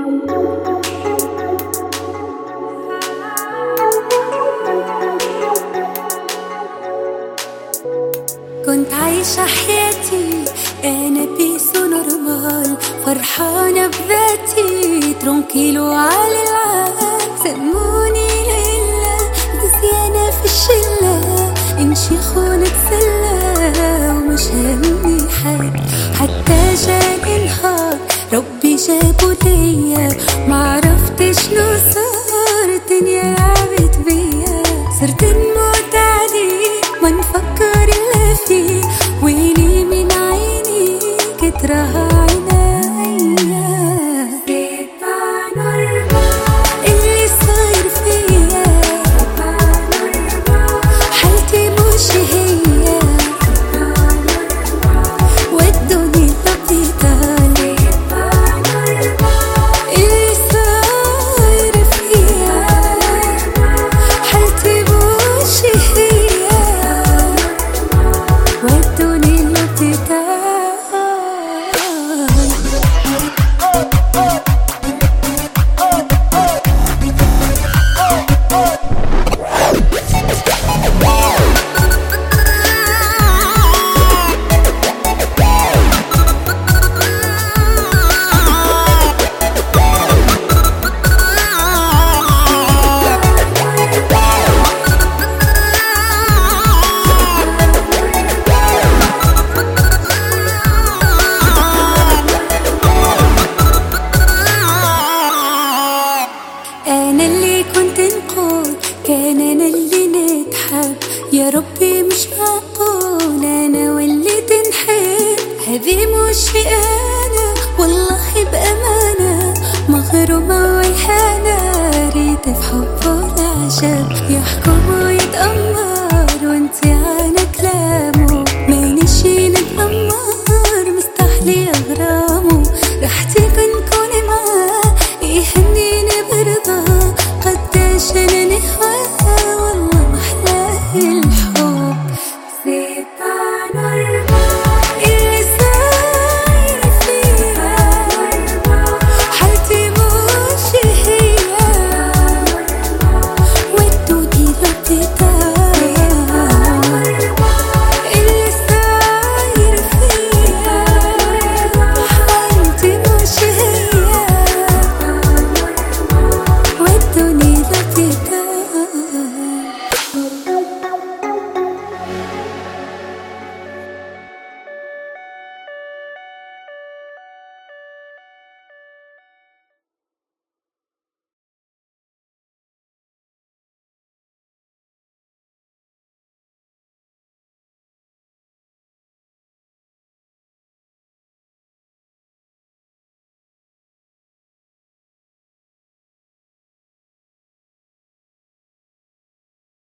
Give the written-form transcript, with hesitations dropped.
كنت عايشة حياتي أنا بيس ونورمال، فرحانة بذاتي ترونكيلو على العال. سموني ليلى نسيانة في الشلة، نشيخ ونتسلى ومش همني حد. حتى جاني نهار ربي جابه ليا، معرفتش شنو صار، الدنيا لعبت بيا. صرت نموت عليه ما نفكر إلا فيه، ويلي من عيني كترها عينيا. اللي صاير فيا حالتي مش هي، ودوني لبيتالي. اللي صاير فيا حالتي مش هي، ودوني لبيتالي. أنا اللي كنت نقول كان أنا اللي نتحب، يا ربي مش معقول أنا واللي تنحب. هذي مش أنا والله بأمانة، مغرومة ويحانة، ريت في حبه العجب يحكم ويتأمر.